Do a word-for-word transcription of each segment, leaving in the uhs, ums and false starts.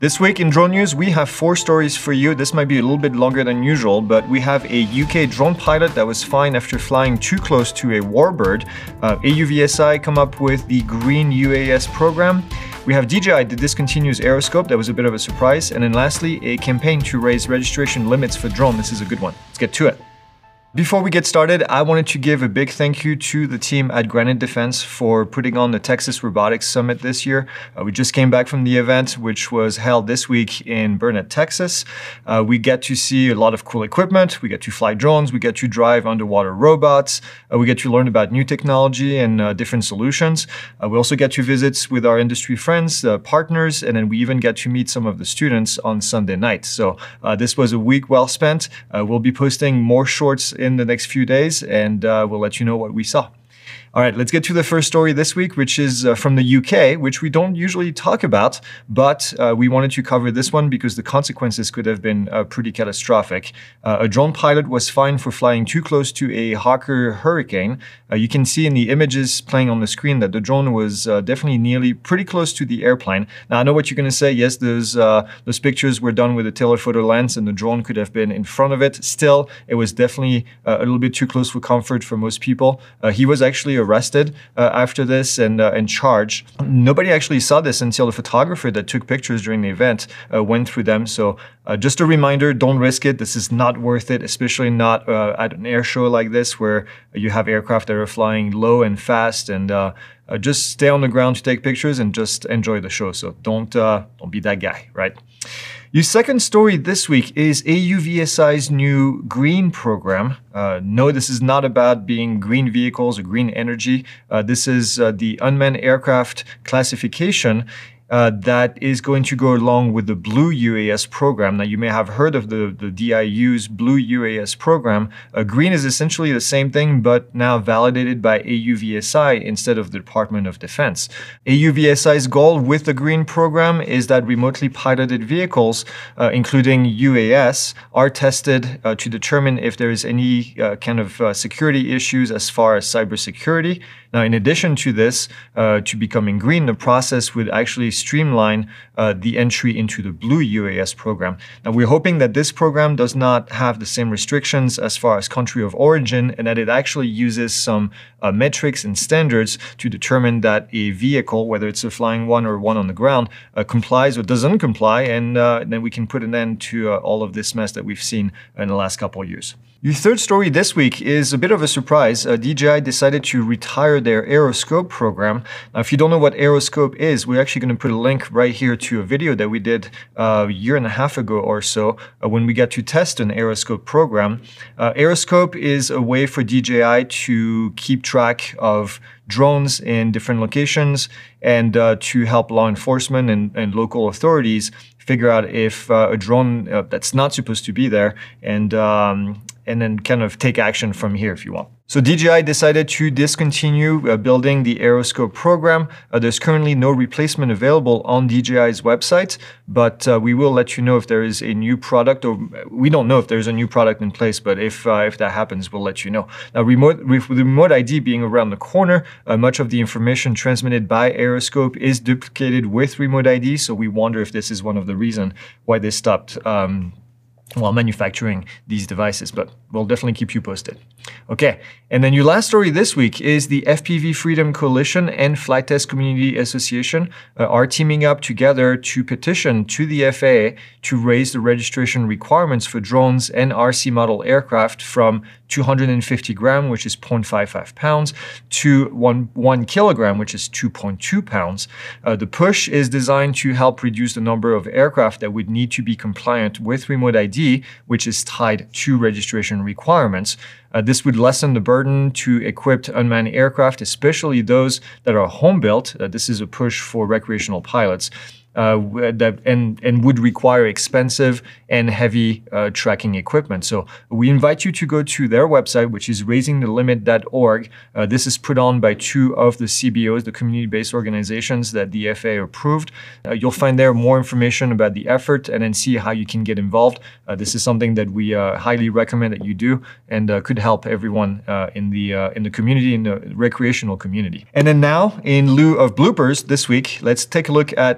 This week in drone news, we have four stories for you. This might be a little bit longer than usual, but we have a U K drone pilot that was fined after flying too close to a warbird. Uh, A U V S I come up with the Green U A S program. We have D J I that discontinues Aeroscope. That was a bit of a surprise. And then lastly, a campaign to raise registration limits for drone. This is a good one. Let's get to it. Before we get started, I wanted to give a big thank you to the team at Granite Defense for putting on the Texas Robotics Summit this year. Uh, we just came back from the event, which was held this week in Burnet, Texas. Uh, we get to see a lot of cool equipment. We get to fly drones. We get to drive underwater robots. Uh, we get to learn about new technology and uh, different solutions. Uh, we also get to visit with our industry friends, uh, partners, and then we even get to meet some of the students on Sunday night. So uh, this was a week well spent. Uh, we'll be posting more shorts in the next few days, and uh, we'll let you know what we saw. All right, let's get to the first story this week, which is uh, from the U K, which we don't usually talk about, but uh, we wanted to cover this one because the consequences could have been uh, pretty catastrophic. Uh, a drone pilot was fined for flying too close to a Hawker Hurricane. Uh, you can see in the images playing on the screen that the drone was uh, definitely nearly pretty close to the airplane. Now, I know what you're going to say. Yes, those, uh, those pictures were done with a telephoto lens and the drone could have been in front of it. Still, it was definitely uh, a little bit too close for comfort for most people. Uh, he was actually arrested uh, after this and, uh, and charged. Nobody actually saw this until the photographer that took pictures during the event uh, went through them. So uh, just a reminder, don't risk it. This is not worth it, especially not uh, at an air show like this where you have aircraft that are flying low and fast, and uh, uh, just stay on the ground to take pictures and just enjoy the show. So don't, uh, don't be that guy, right? Your second story this week is A U V S I's new green program. Uh, no, this is not about being green vehicles or green energy. Uh, this is uh, the unmanned aircraft classification Uh, that is going to go along with the Blue U A S program. Now, you may have heard of the, the D I U's Blue U A S program. Uh, green is essentially the same thing, but now validated by A U V S I instead of the Department of Defense. A U V S I's goal with the green program is that remotely piloted vehicles, uh, including U A S, are tested uh, to determine if there is any uh, kind of uh, security issues as far as cybersecurity. Now, in addition to this, uh, to becoming green, the process would actually streamline uh, the entry into the Blue U A S program. Now, we're hoping that this program does not have the same restrictions as far as country of origin, and that it actually uses some uh, metrics and standards to determine that a vehicle, whether it's a flying one or one on the ground, uh, complies or doesn't comply, and uh, then we can put an end to uh, all of this mess that we've seen in the last couple of years. Your third story this week is a bit of a surprise. Uh, D J I decided to retire their Aeroscope program. Now, if you don't know what Aeroscope is, we're actually going to put a link right here to a video that we did uh, a year and a half ago or so uh, when we got to test an Aeroscope program. Uh, Aeroscope is a way for D J I to keep track of drones in different locations and uh, to help law enforcement and, and local authorities figure out if uh, a drone uh, that's not supposed to be there, and um, and then kind of take action from here if you want. So D J I decided to discontinue uh, building the Aeroscope program. Uh, there's currently no replacement available on D J I's website, but uh, we will let you know if there is a new product, or we don't know if there's a new product in place, but if uh, if that happens, we'll let you know. Now, remote, with the remote I D being around the corner, uh, much of the information transmitted by Aeroscope is duplicated with remote I D, so we wonder if this is one of the reasons why they stopped um, while manufacturing these devices, but we'll definitely keep you posted. Okay, and then your last story this week is the F P V Freedom Coalition and Flight Test Community Association uh, are teaming up together to petition to the F A A to raise the registration requirements for drones and R C model aircraft from two hundred fifty gram, which is zero point five five pounds, to one, one kilogram, which is two point two pounds. Uh, the push is designed to help reduce the number of aircraft that would need to be compliant with remote I D, which is tied to registration requirements. Uh, this would lessen the burden to equipped unmanned aircraft, especially those that are home-built. Uh, this is a push for recreational pilots. Uh, that and and would require expensive and heavy uh, tracking equipment. So we invite you to go to their website, which is raising the limit dot org. Uh, this is put on by two of the C B Os, the community-based organizations that the F A A approved. Uh, you'll find there more information about the effort and then see how you can get involved. Uh, this is something that we uh, highly recommend that you do, and uh, could help everyone uh, in the uh, in the community, in the recreational community. And then now, in lieu of bloopers this week, let's take a look at a trailer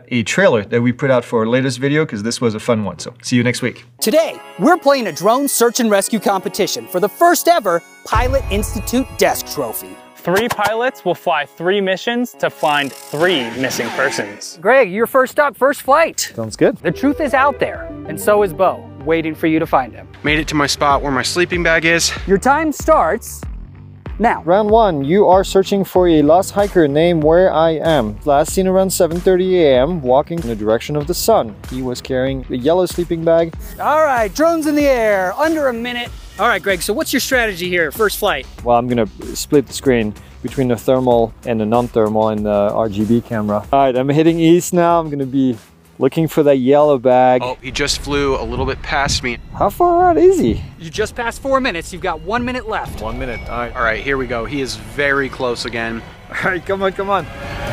trailer that we put out for our latest video because this was a fun one. So see you next week. Today, we're playing a drone search and rescue competition for the first ever Pilot Institute Desk Trophy. Three pilots will fly three missions to find three missing persons. Greg, you're first up, first flight. Sounds good. The truth is out there, and so is Bo, waiting for you to find him. Made it to my spot where my sleeping bag is. Your time starts now. Round one, you are searching for a lost hiker named Where I Am. Last seen around seven thirty a m walking in the direction of the sun. He was carrying a yellow sleeping bag. All right, drones in the air, under a minute. All right, Greg, so what's your strategy here, first flight? Well, I'm gonna split the screen between the thermal and the non-thermal and the R G B camera. All right, I'm heading east now. I'm gonna be looking for that yellow bag. Oh, he just flew a little bit past me. How far out is he? You just passed four minutes. You've got one minute left. One minute, all right. All right, here we go. He is very close again. All right, come on, come on.